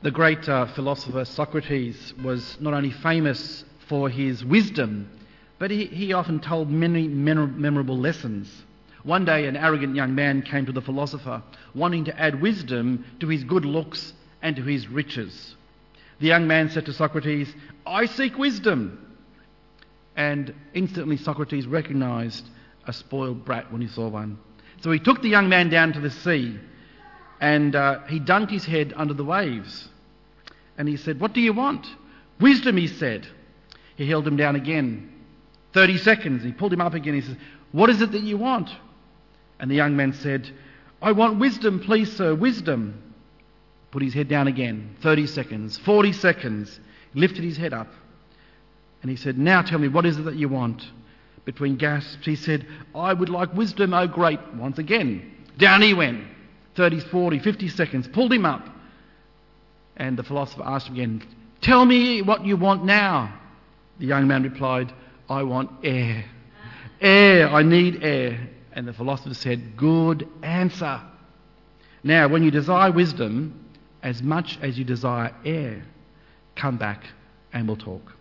The great philosopher Socrates was not only famous for his wisdom, but he often told many memorable lessons. One day an arrogant young man came to the philosopher, wanting to add wisdom to his good looks and to his riches. The young man said to Socrates, "I seek wisdom." And instantly Socrates recognised a spoiled brat when he saw one. So he took the young man down to the sea, and he dunked his head under the waves. And he said, "What do you want?" "Wisdom," he said. He held him down again. 30 seconds. He pulled him up again. He said, "What is it that you want?" And the young man said, "I want wisdom, please, sir, wisdom." Put his head down again. 30 seconds. 40 seconds. He lifted his head up. And he said, "Now tell me, what is it that you want?" Between gasps, he said, "I would like wisdom, oh great." Once again. Down he went. 30, 40, 50 seconds. Pulled him up. And the philosopher asked him again, "Tell me what you want now." The young man replied, "I want air. Air, I need air." And the philosopher said, "Good answer. Now, when you desire wisdom as much as you desire air, come back and we'll talk."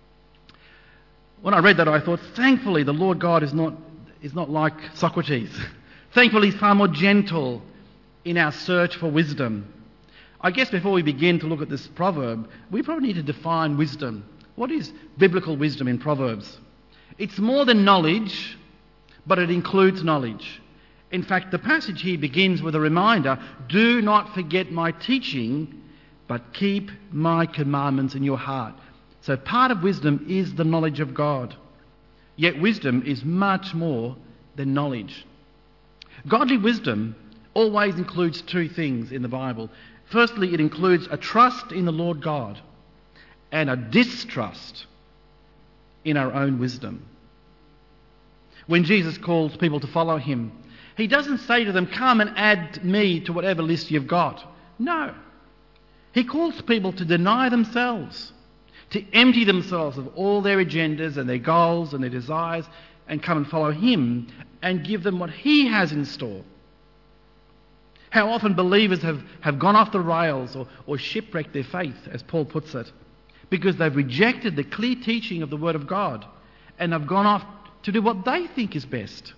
When I read that, I thought, thankfully, the Lord God is not like Socrates. Thankfully, he's far more gentle in our search for wisdom. I guess before we begin to look at this proverb, we probably need to define wisdom. What is biblical wisdom in Proverbs? It's more than knowledge, but it includes knowledge. In fact, the passage here begins with a reminder, "Do not forget my teaching, but keep my commandments in your heart." So part of wisdom is the knowledge of God. Yet wisdom is much more than knowledge. Godly wisdom always includes two things in the Bible. Firstly, it includes a trust in the Lord God and a distrust in our own wisdom. When Jesus calls people to follow him, he doesn't say to them, "Come and add me to whatever list you've got." No. He calls people to deny themselves, to empty themselves of all their agendas and their goals and their desires and come and follow him and give them what he has in store. How often believers have gone off the rails or shipwrecked their faith, as Paul puts it, because they've rejected the clear teaching of the Word of God and have gone off to do what they think is best.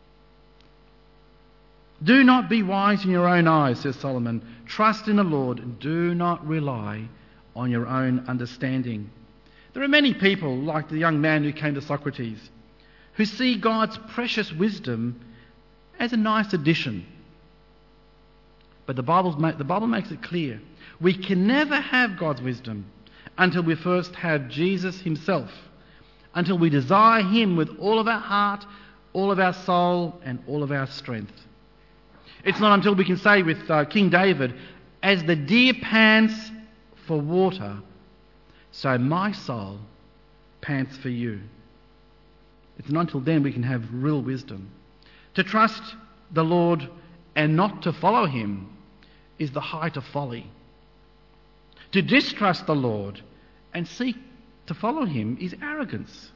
"Do not be wise in your own eyes," says Solomon. "Trust in the Lord and do not rely on your own understanding." There are many people, like the young man who came to Socrates, who see God's precious wisdom as a nice addition. But the Bible makes it clear. We can never have God's wisdom until we first have Jesus himself, until we desire him with all of our heart, all of our soul, and all of our strength. It's not until we can say with King David, "As the deer pants for water, so my soul pants for you." It's not until then we can have real wisdom. To trust the Lord and not to follow him is the height of folly. To distrust the Lord and seek to follow him is arrogance.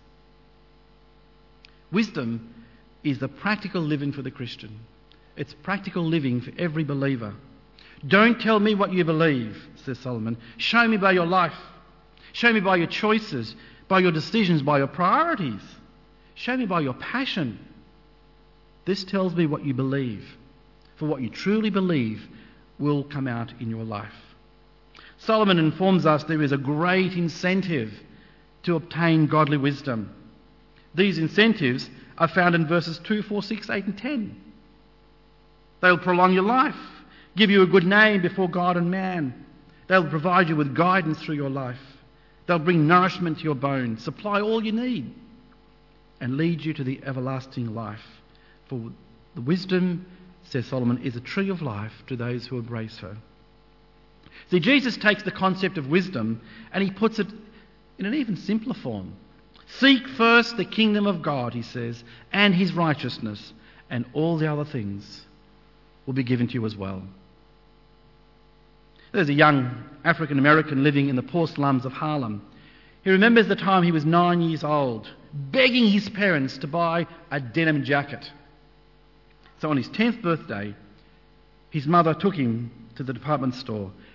Wisdom is the practical living for the Christian. It's practical living for every believer. "Don't tell me what you believe," says Solomon. "Show me by your life. Show me by your choices, by your decisions, by your priorities. Show me by your passion. This tells me what you believe. For what you truly believe will come out in your life." Solomon informs us there is a great incentive to obtain godly wisdom. These incentives are found in verses 2, 4, 6, 8 and 10. They'll prolong your life, give you a good name before God and man. They'll provide you with guidance through your life. They'll bring nourishment to your bones, supply all you need, and lead you to the everlasting life. For the wisdom, says Solomon, is a tree of life to those who embrace her. See, Jesus takes the concept of wisdom and he puts it in an even simpler form. "Seek first the kingdom of God," he says, "and his righteousness, and all the other things will be given to you as well." There's a young African American living in the poor slums of Harlem. He remembers the time he was 9 years old, begging his parents to buy a denim jacket. So on his 10th birthday, his mother took him to the department store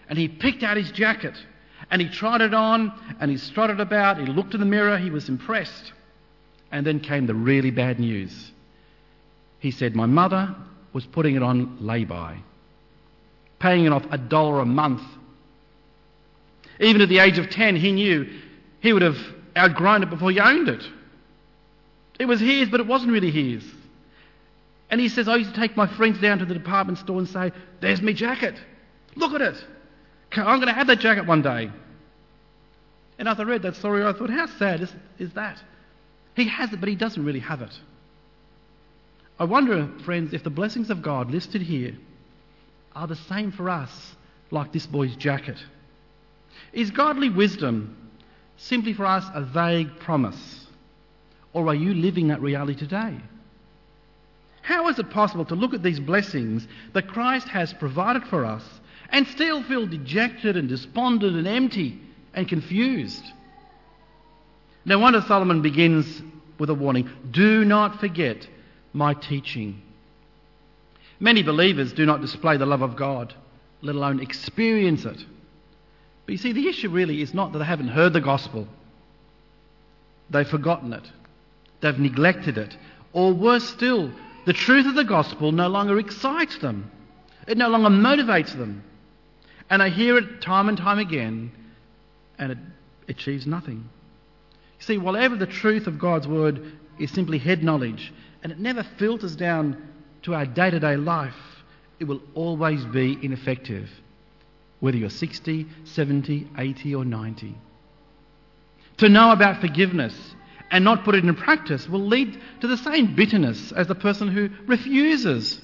And he picked out his jacket and he tried it on and he strutted about. He looked in the mirror. He was impressed. And then came the really bad news. He said, my mother was putting it on lay-by, paying it off $1 a month. Even at the age of 10, he knew he would have outgrown it before he owned it. It was his, but it wasn't really his. And he says, I used to take my friends down to the department store and say, there's my jacket. Look at it. I'm going to have that jacket one day. And as I read that story, I thought, how sad is that? He has it, but he doesn't really have it. I wonder, friends, if the blessings of God listed here are the same for us like this boy's jacket. Is godly wisdom simply for us a vague promise? Or are you living that reality today? How is it possible to look at these blessings that Christ has provided for us and still feel dejected and despondent and empty and confused? No wonder Solomon begins with a warning. Do not forget my teaching. Many believers do not display the love of God, let alone experience it. But you see, the issue really is not that they haven't heard the gospel. They've forgotten it. They've neglected it. Or worse still, the truth of the gospel no longer excites them. It no longer motivates them. And they hear it time and time again, and it achieves nothing. You see, whatever the truth of God's word is simply head knowledge, and it never filters down to our day-to-day life, it will always be ineffective, whether you're 60, 70, 80 or 90. To know about forgiveness and not put it into practice will lead to the same bitterness as the person who refuses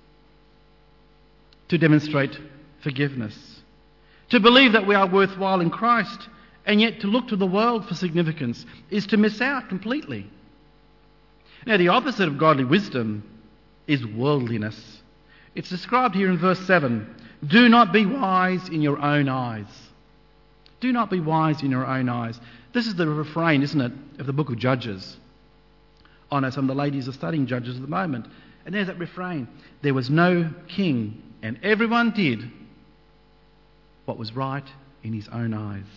to demonstrate forgiveness. To believe that we are worthwhile in Christ and yet to look to the world for significance is to miss out completely. Now, the opposite of godly wisdom is worldliness. It's described here in verse 7. Do not be wise in your own eyes. Do not be wise in your own eyes. This is the refrain, isn't it, of the book of Judges. I know some of the ladies are studying Judges at the moment. And there's that refrain. There was no king, and everyone did what was right in his own eyes.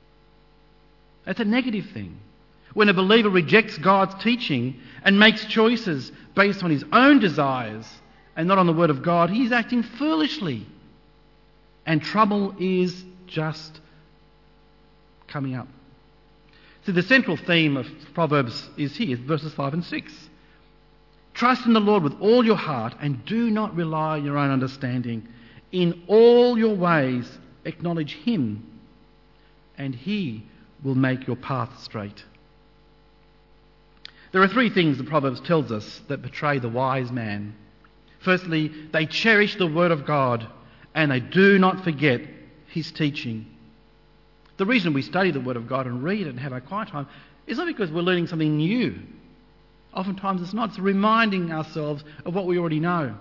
That's a negative thing. When a believer rejects God's teaching and makes choices based on his own desires and not on the word of God, he is acting foolishly. And trouble is just coming up. So the central theme of Proverbs is here, verses 5 and 6. Trust in the Lord with all your heart and do not rely on your own understanding. In all your ways acknowledge him and he will make your path straight. There are three things the Proverbs tells us that betray the wise man. Firstly, they cherish the word of God and they do not forget his teaching. The reason we study the word of God and read it and have our quiet time is not because we're learning something new. Oftentimes it's not. It's reminding ourselves of what we already know.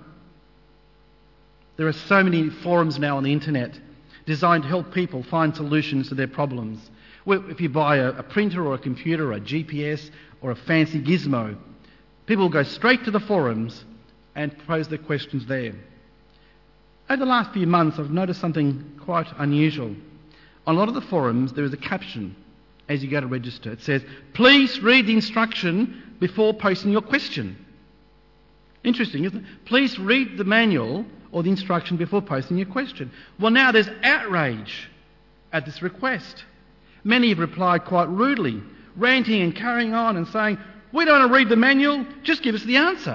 There are so many forums now on the internet designed to help people find solutions to their problems. If you buy a printer or a computer or a GPS or a fancy gizmo, people will go straight to the forums and pose their questions there. Over the last few months, I've noticed something quite unusual. On a lot of the forums, there is a caption as you go to register. It says, please read the instruction before posting your question. Interesting, isn't it? Please read the manual or the instruction before posting your question. Well, now there's outrage at this request. Many have replied quite rudely, ranting and carrying on and saying, we don't want to read the manual, just give us the answer.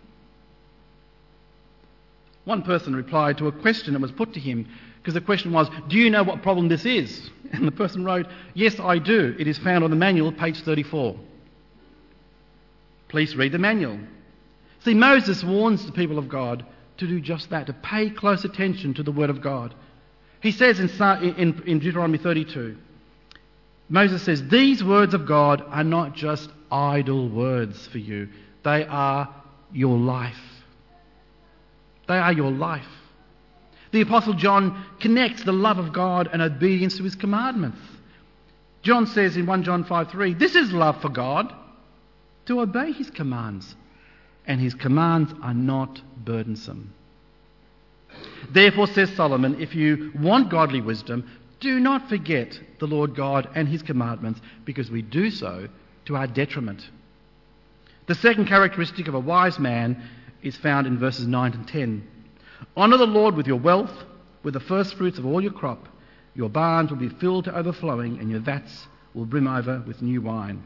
One person replied to a question that was put to him because the question was, do you know what problem this is? And the person wrote, yes, I do. It is found on the manual, page 34. Please read the manual. See, Moses warns the people of God to do just that, to pay close attention to the word of God. He says in Deuteronomy 32, Moses says, these words of God are not just idle words for you. They are your life. They are your life. The Apostle John connects the love of God and obedience to his commandments. John says in 1 John 5:3, this is love for God, to obey his commands, and his commands are not burdensome. Therefore, says Solomon, if you want godly wisdom, do not forget the Lord God and his commandments, because we do so to our detriment. The second characteristic of a wise man is found in verses 9 and 10. Honour the Lord with your wealth, with the first fruits of all your crop. Your barns will be filled to overflowing, and your vats will brim over with new wine.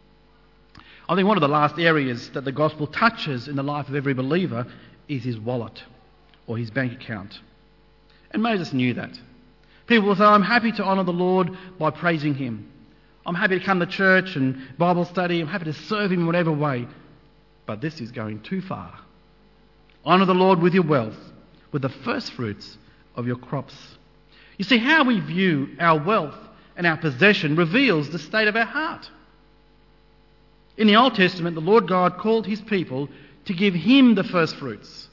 I think one of the last areas that the gospel touches in the life of every believer is his wallet or his bank account. And Moses knew that. People will say, I'm happy to honour the Lord by praising him. I'm happy to come to church and Bible study. I'm happy to serve him in whatever way. But this is going too far. Honour the Lord with your wealth, with the first fruits of your crops. You see, how we view our wealth and our possession reveals the state of our heart. In the Old Testament, the Lord God called his people to give him the first fruits.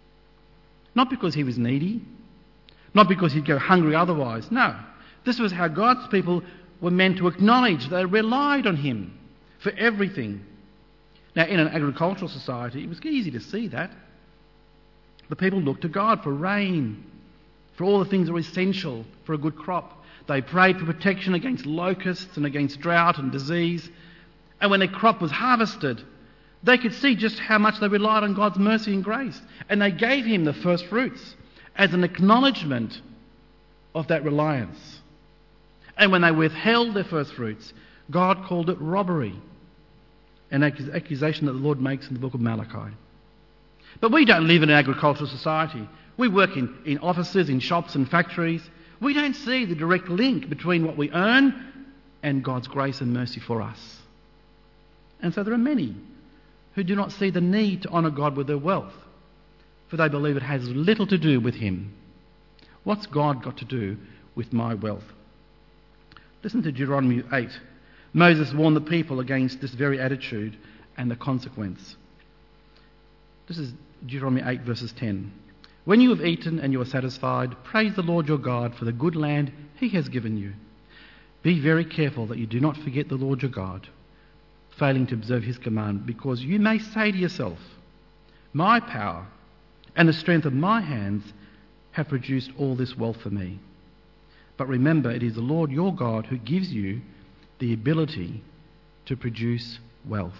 Not because he was needy, not because he'd go hungry otherwise. No, this was how God's people were meant to acknowledge they relied on him for everything. Now, in an agricultural society, it was easy to see that. The people looked to God for rain, for all the things that were essential for a good crop. They prayed for protection against locusts and against drought and disease. And when their crop was harvested, they could see just how much they relied on God's mercy and grace. And they gave him the first fruits as an acknowledgement of that reliance. And when they withheld their first fruits, God called it robbery, an accusation that the Lord makes in the book of Malachi. But we don't live in an agricultural society. We work in offices, in shops and factories. We don't see the direct link between what we earn and God's grace and mercy for us. And so there are many who do not see the need to honour God with their wealth, for they believe it has little to do with him. What's God got to do with my wealth? Listen to Deuteronomy 8. Moses warned the people against this very attitude and the consequence. This is Deuteronomy 8 verses 10. When you have eaten and you are satisfied, praise the Lord your God for the good land he has given you. Be very careful that you do not forget the Lord your God, failing to observe his command, because you may say to yourself, my power and the strength of my hands have produced all this wealth for me. But remember, it is the Lord your God who gives you the ability to produce wealth.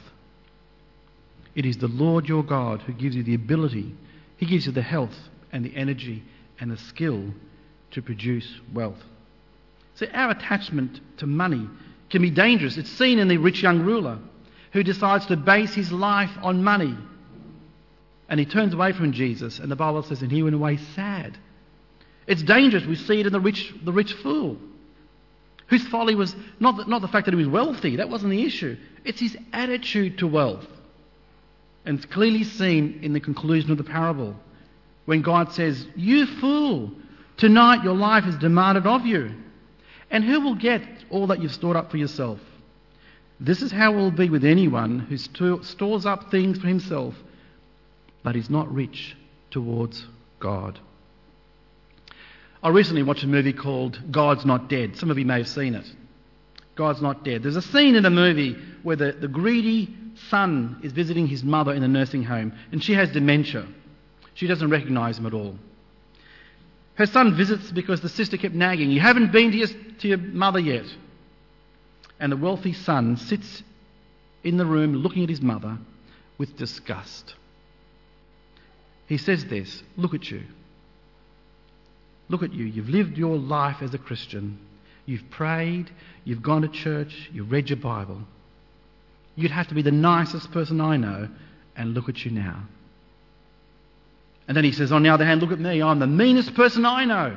It is the Lord your God who gives you the ability. He gives you the health and the energy and the skill to produce wealth. So our attachment to money can be dangerous. It's seen in the rich young ruler who decides to base his life on money. And he turns away from Jesus, and the Bible says, and he went away sad. It's dangerous. We see it in the rich fool, whose folly was not the fact that he was wealthy. That wasn't the issue. It's his attitude to wealth. And it's clearly seen in the conclusion of the parable, when God says, you fool, tonight your life is demanded of you. And who will get all that you've stored up for yourself? This is how it will be with anyone who stores up things for himself, but is not rich towards God. I recently watched a movie called God's Not Dead. Some of you may have seen it. God's Not Dead. There's a scene in the movie where the greedy son is visiting his mother in a nursing home, and she has dementia. She doesn't recognise him at all. Her son visits because the sister kept nagging, you haven't been to your mother yet. And the wealthy son sits in the room looking at his mother with disgust. He says this, look at you. Look at you. You've lived your life as a Christian. You've prayed. You've gone to church. You've read your Bible. You'd have to be the nicest person I know, and look at you now. And then he says, on the other hand, look at me. I'm the meanest person I know.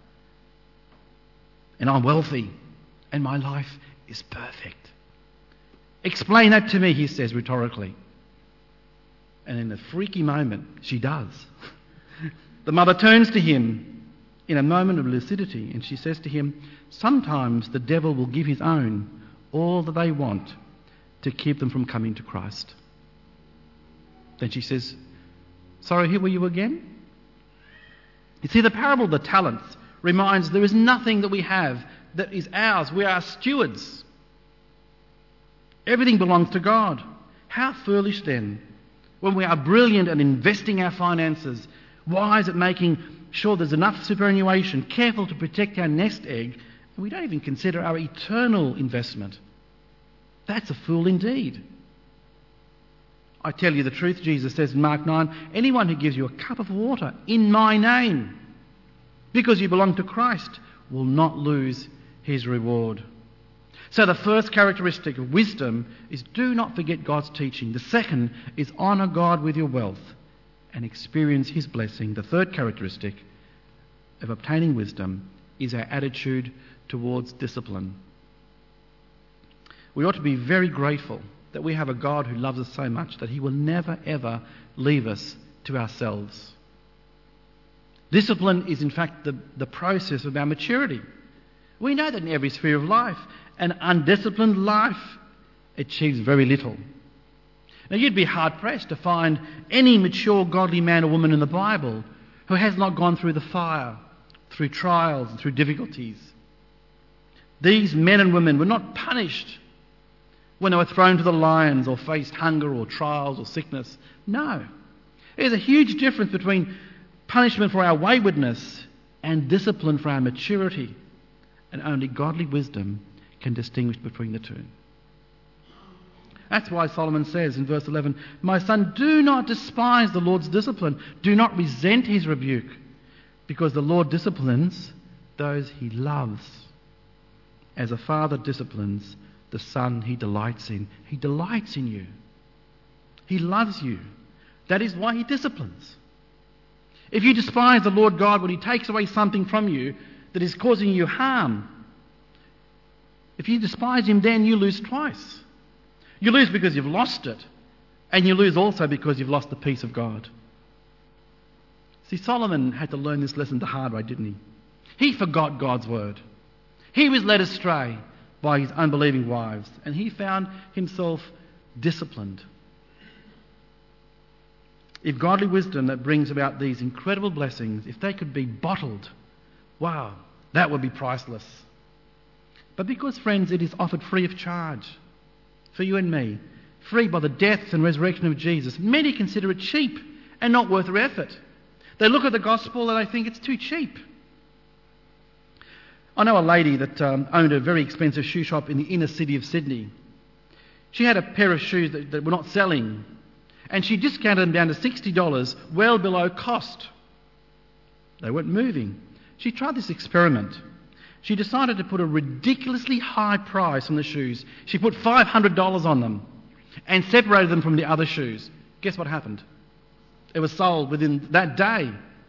And I'm wealthy. And my life is perfect. Explain that to me, he says rhetorically. And in a freaky moment, she does. The mother turns to him in a moment of lucidity, and she says to him, sometimes the devil will give his own all that they want to keep them from coming to Christ. Then she says, sorry, who were you again? You see, the parable of the talents reminds there is nothing that we have that is ours. We are stewards. Everything belongs to God. How foolish then, when we are brilliant at investing our finances, wise at making sure there's enough superannuation, careful to protect our nest egg, and we don't even consider our eternal investment. That's a fool indeed. I tell you the truth, Jesus says in Mark 9, anyone who gives you a cup of water in my name, because you belong to Christ, will not lose his reward. So the first characteristic of wisdom is do not forget God's teaching. The second is honour God with your wealth and experience his blessing. The third characteristic of obtaining wisdom is our attitude towards discipline. We ought to be very grateful that we have a God who loves us so much that he will never ever leave us to ourselves. Discipline is in fact the process of our maturity. We know that in every sphere of life, an undisciplined life achieves very little. Now you'd be hard-pressed to find any mature godly man or woman in the Bible who has not gone through the fire, through trials and through difficulties. These men and women were not punished when they were thrown to the lions or faced hunger or trials or sickness. No. There's a huge difference between punishment for our waywardness and discipline for our maturity. And only godly wisdom can distinguish between the two. That's why Solomon says in verse 11, my son, do not despise the Lord's discipline. Do not resent his rebuke, because the Lord disciplines those he loves. As a father disciplines the son he delights in. He delights in you. He loves you. That is why he disciplines. If you despise the Lord God when he takes away something from you that is causing you harm, if you despise him, then you lose twice. You lose because you've lost it, and you lose also because you've lost the peace of God. See, Solomon had to learn this lesson the hard way, didn't he? He forgot God's word. He was led astray by his unbelieving wives, and he found himself disciplined. If godly wisdom that brings about these incredible blessings, if they could be bottled, wow, that would be priceless. But because, friends, it is offered free of charge for you and me, free by the death and resurrection of Jesus, many consider it cheap and not worth their effort. They look at the gospel and they think it's too cheap. I know a lady that owned a very expensive shoe shop in the inner city of Sydney. She had a pair of shoes that were not selling, and she discounted them down to $60, well below cost. They weren't moving. She tried this experiment. She decided to put a ridiculously high price on the shoes. She put $500 on them and separated them from the other shoes. Guess what happened? It was sold within that day.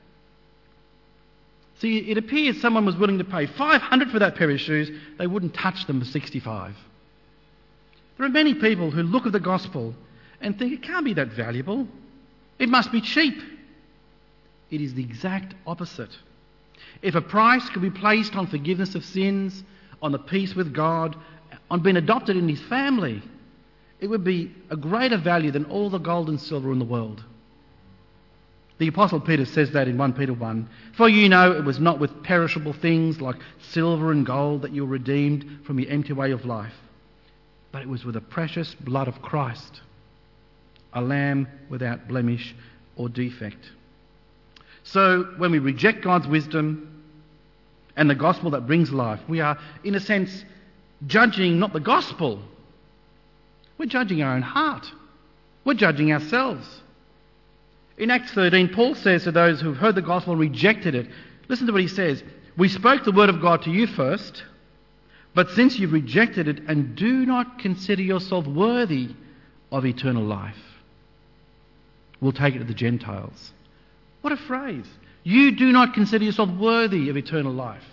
See, it appears someone was willing to pay $500 for that pair of shoes. They wouldn't touch them for $65. There are many people who look at the gospel and think it can't be that valuable. It must be cheap. It is the exact opposite. If a price could be placed on forgiveness of sins, on the peace with God, on being adopted in his family, it would be a greater value than all the gold and silver in the world. The Apostle Peter says that in 1 Peter 1. For you know it was not with perishable things like silver and gold that you were redeemed from your empty way of life, but it was with the precious blood of Christ, a lamb without blemish or defect. So when we reject God's wisdom and the gospel that brings life, we are, in a sense, judging not the gospel. We're judging our own heart. We're judging ourselves. In Acts 13, Paul says to those who have heard the gospel and rejected it, listen to what he says. We spoke the word of God to you first, but since you've rejected it and do not consider yourself worthy of eternal life, we'll take it to the Gentiles. What a phrase. You do not consider yourself worthy of eternal life.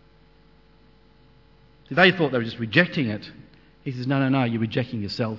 See, they thought they were just rejecting it. He says, no, you're rejecting yourself.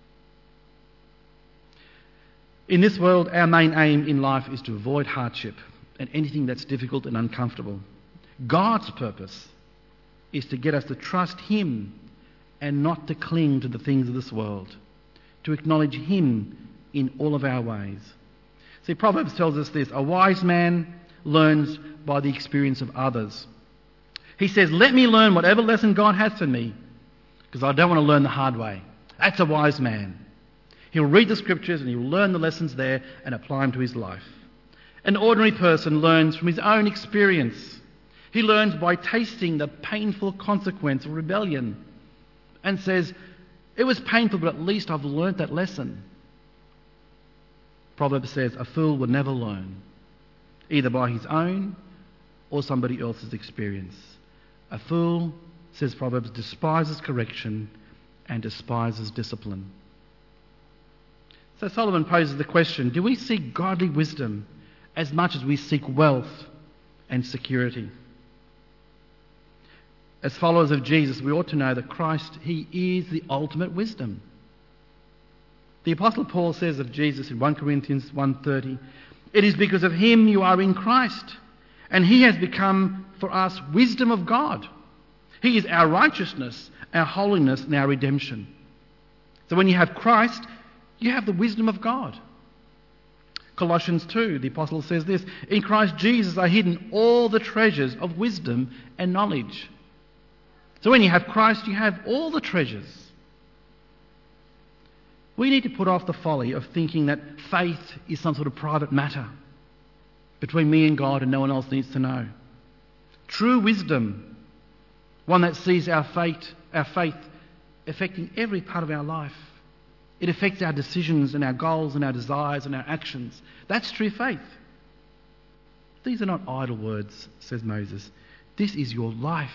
In this world, our main aim in life is to avoid hardship and anything that's difficult and uncomfortable. God's purpose is to get us to trust him and not to cling to the things of this world, to acknowledge him in all of our ways. See, Proverbs tells us this: a wise man learns by the experience of others. He says, let me learn whatever lesson God has for me, because I don't want to learn the hard way. That's a wise man. He'll read the scriptures and he'll learn the lessons there and apply them to his life. An ordinary person learns from his own experience. He learns by tasting the painful consequence of rebellion and says, it was painful, but at least I've learnt that lesson. Proverbs says, a fool will never learn, either by his own or somebody else's experience. A fool, says Proverbs, despises correction and despises discipline. So Solomon poses the question, do we seek godly wisdom as much as we seek wealth and security? As followers of Jesus, we ought to know that Christ, he is the ultimate wisdom. The Apostle Paul says of Jesus in 1 Corinthians 1:30, it is because of him you are in Christ, and he has become for us wisdom of God. He is our righteousness, our holiness, and our redemption. So when you have Christ, you have the wisdom of God. Colossians 2, the Apostle says this, in Christ Jesus are hidden all the treasures of wisdom and knowledge. So when you have Christ, you have all the treasures. We need to put off the folly of thinking that faith is some sort of private matter between me and God and no one else needs to know. True wisdom, one that sees our faith affecting every part of our life. It affects our decisions and our goals and our desires and our actions. That's true faith. These are not idle words, says Moses. This is your life.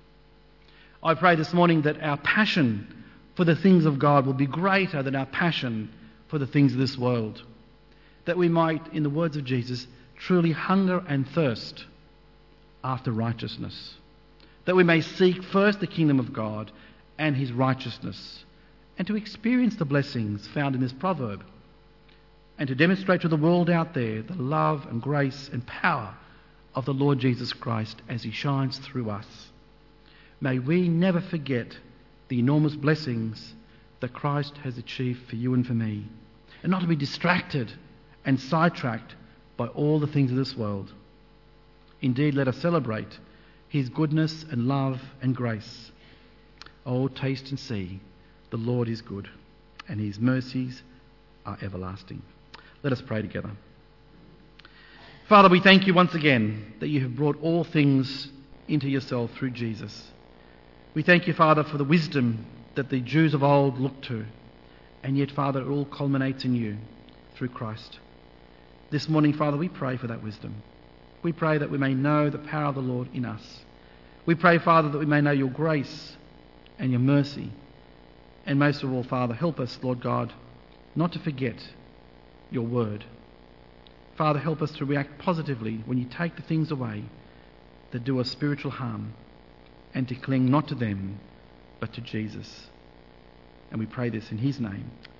I pray this morning that our passion for the things of God will be greater than our passion for the things of this world. That we might, in the words of Jesus, truly hunger and thirst after righteousness. That we may seek first the kingdom of God and his righteousness, and to experience the blessings found in this proverb, and to demonstrate to the world out there the love and grace and power of the Lord Jesus Christ as he shines through us. May we never forget the enormous blessings that Christ has achieved for you and for me, and not to be distracted and sidetracked by all the things of this world. Indeed, let us celebrate his goodness and love and grace. Oh, taste and see, the Lord is good, and his mercies are everlasting. Let us pray together. Father, we thank you once again that you have brought all things into yourself through Jesus. We thank you, Father, for the wisdom that the Jews of old looked to, and yet, Father, it all culminates in you through Christ. This morning, Father, we pray for that wisdom. We pray that we may know the power of the Lord in us. We pray, Father, that we may know your grace and your mercy. And most of all, Father, help us, Lord God, not to forget your word. Father, help us to react positively when you take the things away that do us spiritual harm, and to cling not to them, but to Jesus. And we pray this in his name.